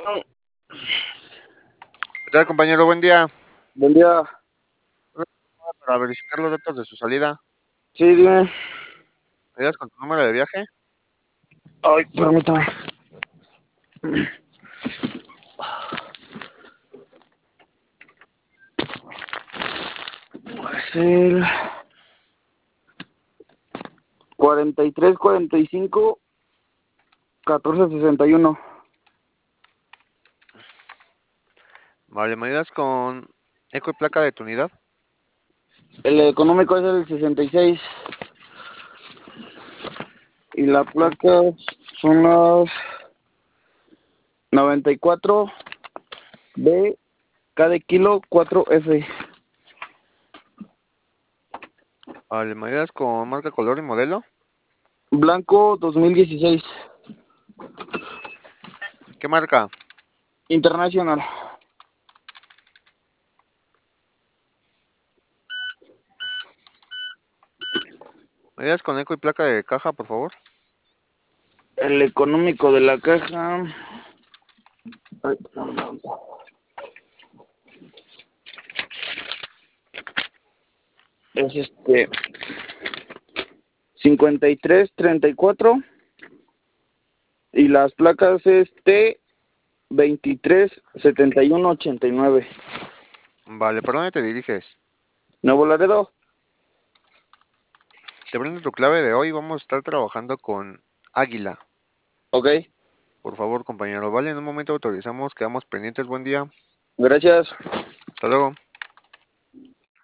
¿Qué tal, compañero? Buen día. Buen día. Para verificar los datos de su salida, Sí, dime. ¿me ayudas con tu número de viaje? Ay, permítame. Es el 4345 1461. Vale, ¿me ayudas con eco y placa de tu unidad? El económico es el 66. Y la placa son las 94B, K de kilo 4F. Vale, ¿me ayudas con marca, color y modelo? Blanco 2016. ¿Qué marca? Internacional. ¿Me ayudas con eco y placa de caja, por favor? El económico de la caja. Ay, es 5334. Y las placas es T237189. Vale, ¿por dónde te diriges? Nuevo Laredo. Te brindo tu clave de hoy. Vamos a estar trabajando con Águila. Ok, Por favor, compañero. Vale, en un momento autorizamos. Quedamos pendientes. Buen día. gracias. Hasta luego.